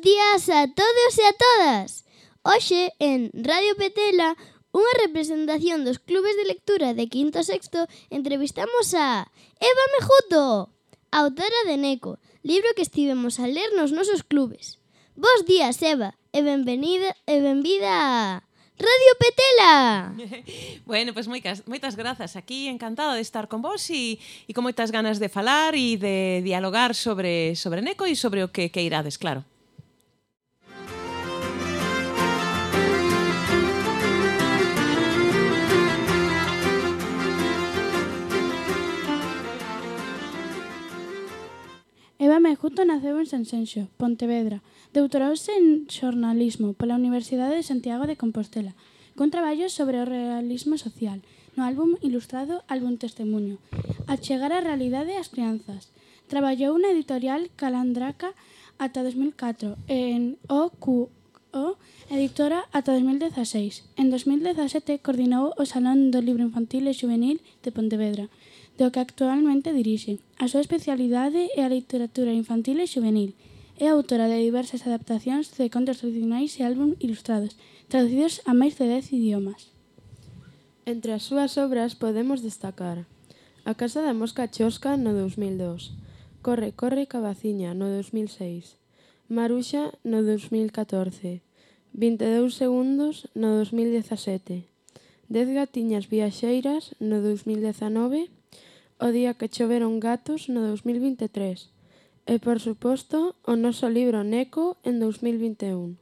días a todos e a todas. Hoxe, en Radio Petela, unha representación dos clubes de lectura de quinto e sexto, entrevistamos a Eva Mejuto, autora de Neco, libro que estivemos a ler nos nosos clubes. Bos días, Eva, e benvida a Radio Petela. Bueno, pois moitas grazas. Aquí encantada de estar con vos e con moitas ganas de falar e de dialogar sobre Neco e sobre o que irades, claro. Eva Mejuto naceu en Sanxenxo, Pontevedra. Doutorouse en xornalismo pola Universidade de Santiago de Compostela, con traballos sobre o realismo social, no álbum ilustrado Álbum Testemuño, a chegar á realidade ás crianzas. Traballou na editorial Calandraca ata 2004 e en OQO editora ata 2016. En 2017 coordinou o Salón do Libro Infantil e Xuvenil de Pontevedra, do que actualmente dirixe. A súa especialidade é a literatura infantil e xuvenil. É autora de diversas adaptacións de contos tradicionais e álbum ilustrados, traducidos a máis de 10 idiomas. Entre as súas obras podemos destacar A Casa da Mosca Chosca no 2002, Corre, corre, cabaciña no 2006, Maruxa no 2014, 22 segundos no 2017, 10 gatiñas viaxeiras no 2019, O día que choveron gatos no 2023 e, por suposto, o noso libro Neco en 2021.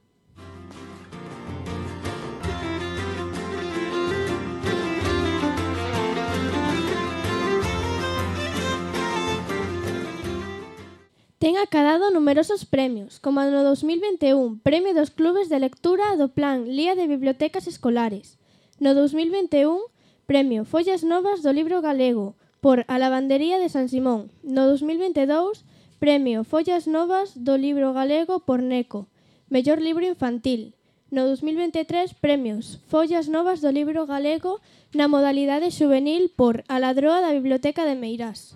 Ten acadado numerosos premios, como no 2021 Premio dos Clubes de Lectura do Plan Lía de Bibliotecas Escolares. No 2021 Premio Follas Novas do Libro Galego por A Lavandería de San Simón. No 2022 Premio Follas Novas do Libro Galego por Neco, Mellor Libro Infantil. No 2023 Premios Follas Novas do Libro Galego na modalidade xuvenil por A Ladroa da Biblioteca de Meirás.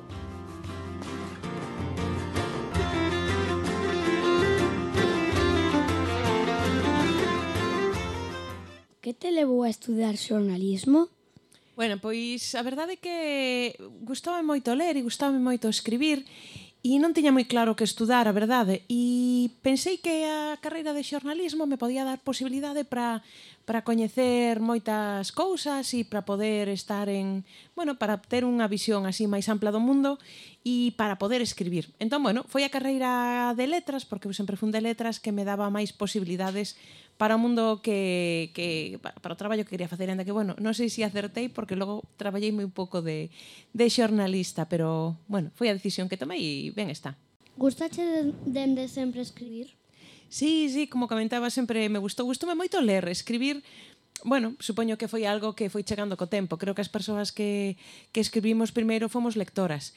Que te levou a estudar xornalismo? Bueno, pois a verdade é que gustaba moito ler e gustaba moito escribir e non tiña moi claro que estudar, a verdade. E pensei que a carreira de xornalismo me podía dar posibilidade para coñecer moitas cousas e para poder estar para ter unha visión así máis ampla do mundo e para poder escribir. Entón, foi a carreira de letras, porque eu sempre fun de letras, que me daba máis posibilidades para o mundo para o traballo que quería facer, ainda que, non sei se acertei, porque logo traballei moi pouco de xornalista, pero, foi a decisión que tomei e ben está. Gustache dende sempre escribir? Sí, como comentaba, sempre me gustoume moito ler, escribir. Supoño que foi algo que foi chegando co tempo. Creo que as persoas que escribimos primeiro fomos lectoras.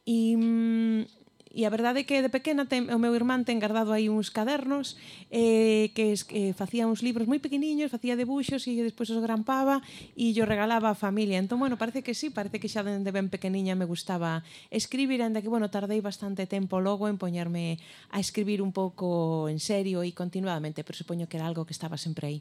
E a verdade é que de pequena o meu irmán ten guardado aí uns cadernos que facía uns libros moi pequeniños, facía debuxos e despois os grampaba e yo regalaba á familia. Entón, parece que sí, parece que xa dende ben pequeniña me gustaba escribir, ainda que, tardei bastante tempo logo en poñerme a escribir un pouco en serio e continuadamente, pero supoño que era algo que estaba sempre aí.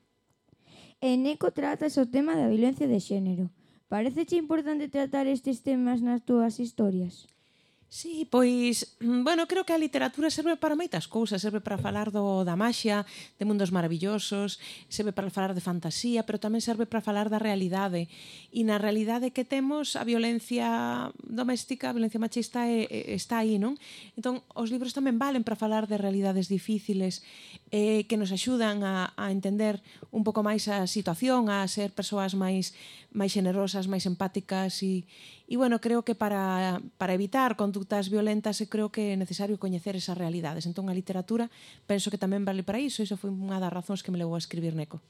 En Neco tratas o tema da violencia de xénero. Paréceche importante tratar estes temas nas túas historias? Sí, pois, creo que a literatura serve para moitas cousas, serve para falar da maxia, de mundos maravillosos, serve para falar de fantasía, pero tamén serve para falar da realidade. E na realidade que temos, a violencia doméstica, a violencia machista está aí, non? Entón, os libros tamén valen para falar de realidades difíciles que nos axudan a entender un pouco máis a situación, a ser persoas máis xenerosas, máis empáticas e creo que para evitar conductas violentas creo que é necesario coñecer esas realidades. Entón, a literatura penso que tamén vale para iso. Iso foi unha das razóns que me levou a escribir Neco.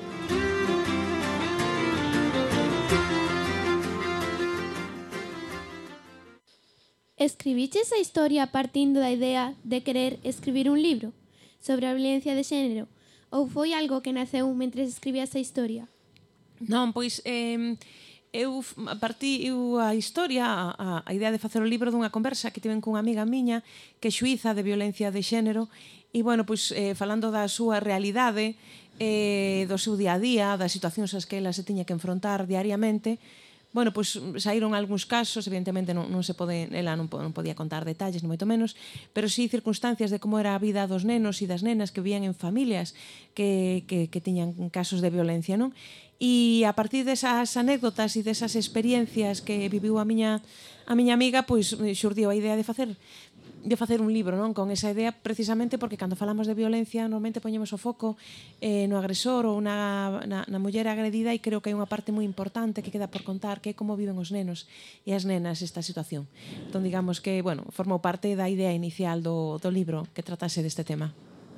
Escribiches a historia partindo da idea de querer escribir un libro sobre a violencia de xénero ou foi algo que naceu mentre escribías a historia? Non, pois eu partiu a historia, a idea de facer o libro dunha conversa que tiven cunha amiga miña que é xuíza de violencia de xénero e, bueno, pois, falando da súa realidade, do seu día a día, das situacións as que ela se tiña que enfrontar diariamente, bueno, pois saíron algúns casos, evidentemente non se pode, ela non podía contar detalles, ni moito menos, pero sí circunstancias de como era a vida dos nenos e das nenas que vivían en familias que tiñan casos de violencia, non? E a partir desas anécdotas e desas experiencias que viviu a miña amiga, pois xurdiu a idea de facer un libro, non? Con esa idea, precisamente porque cando falamos de violencia normalmente poñemos o foco no agresor ou na muller agredida, e creo que hai unha parte moi importante que queda por contar, que é como viven os nenos e as nenas esta situación. Entón, digamos que, bueno, formou parte da idea inicial do libro que tratase deste tema.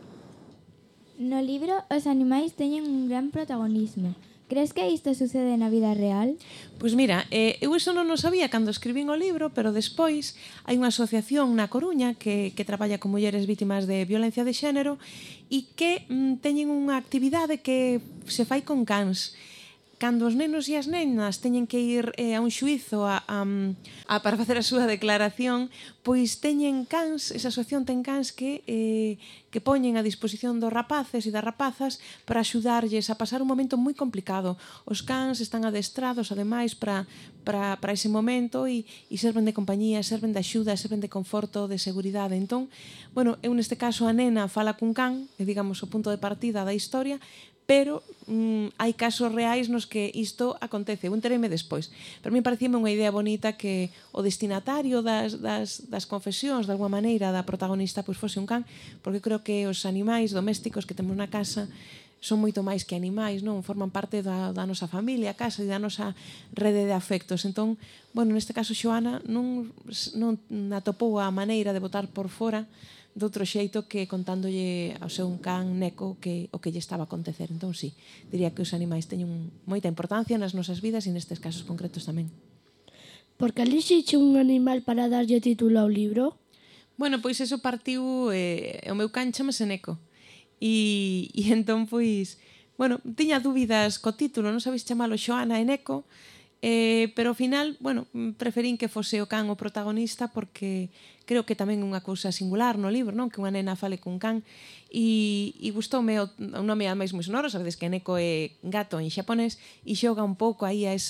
No libro, os animais teñen un gran protagonismo. Crees que isto sucede na vida real? Pois mira, eu iso non o sabía cando escribín o libro, pero despois hai unha asociación na Coruña que traballa con mulleres vítimas de violencia de xénero e que teñen unha actividade que se fai con cans. Cando os nenos e as nenas teñen que ir a un xuízo para facer a súa declaración, pois teñen cans, esa asociación ten cans que poñen a disposición dos rapaces e das rapazas para axudarlles a pasar un momento moi complicado. Os cans están adestrados, ademais, para ese momento e serven de compañía, serven de axuda, serven de conforto, de seguridade. Entón, bueno, eu neste caso a nena fala cun can, é, digamos, o punto de partida da historia, pero hai casos reais nos que isto acontece. Eu entereime despois. Pero a mí parecíame unha idea bonita que o destinatario das confesións, de alguma maneira, da protagonista, pois fose un can, porque creo que os animais domésticos que temos na casa son moito máis que animais, non? Forman parte da nosa familia, a casa, e da nosa rede de afectos. Entón, bueno, neste caso, Xoana non atopou a maneira de botar por fora de outro xeito que contándolle ao seu can Neco o que lle estaba a acontecer. Entón, sí, diría que os animais teñen moita importancia nas nosas vidas e nestes casos concretos tamén. Por que elixiche un animal para darlle título ao libro? Bueno, pois eso partiu, o meu can chamase Neco. E entón, pois, bueno, tiña dúbidas co título, non sabéis chamalo Xoana e Neco, pero ao final, bueno, preferín que fose o can o protagonista porque creo que tamén é unha cousa singular no libro, non? Que unha nena fale cun can e gustoume o nome ademais moi sonoro, sabedes que Neko é gato en xaponés e xoga un pouco aí a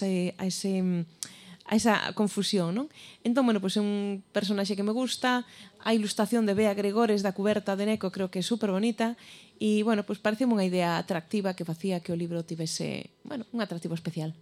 esa confusión, non? Entón, bueno, pois é un personaxe que me gusta, a ilustración de Bea Gregores da cuberta de Neko creo que é super bonita e, bueno, pois pareceme unha idea atractiva que facía que o libro tivese, bueno, un atractivo especial.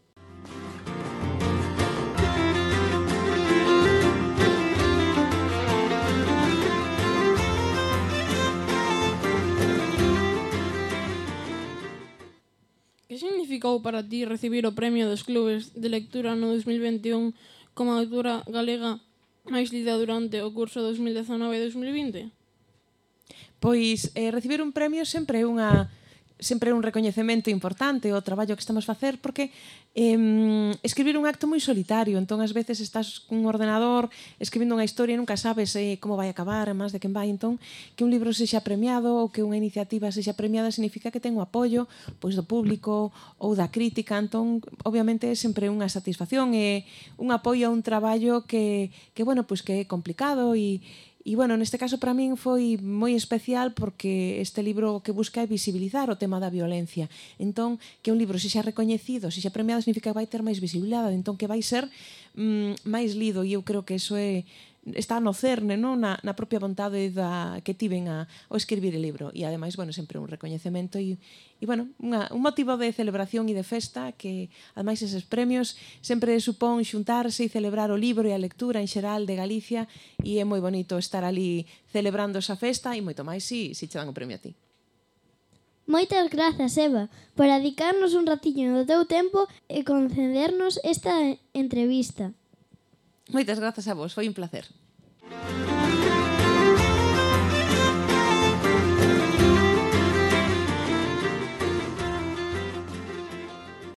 Que significou para ti recibir o premio dos clubes de lectura no 2021 como autora galega máis lida durante o curso 2019-2020? Pois recibir un premio sempre é un recoñecemento importante o traballo que estamos a facer, porque escribir un acto moi solitario, entón ás veces estás cun ordenador escribindo unha historia e nunca sabes como vai acabar, máis de quen vai. Entón, que un libro sexa premiado ou que unha iniciativa sexa premiada significa que ten o apoio pois do público ou da crítica. Entón, obviamente é sempre unha satisfacción e un apoio a un traballo que bueno, pois que é complicado e, bueno, neste caso para min foi moi especial porque este libro o que busca é visibilizar o tema da violencia. Entón, que un libro sexa recoñecido, sexa premiado, significa que vai ter máis visibilidade, entón que vai ser máis lido, e eu creo que eso está no cerne, non? Na propia vontade que tiven ao escribir o libro. E, ademais, bueno, sempre un recoñecemento e bueno, un motivo de celebración e de festa que, ademais, eses premios sempre supón xuntarse e celebrar o libro e a lectura en xeral de Galicia, e é moi bonito estar ali celebrando esa festa e moito máis se che dan o premio a ti. Moitas grazas, Eva, por dedicarnos un ratiño do teu tempo e concedernos esta entrevista. Moitas grazas a vos, foi un placer.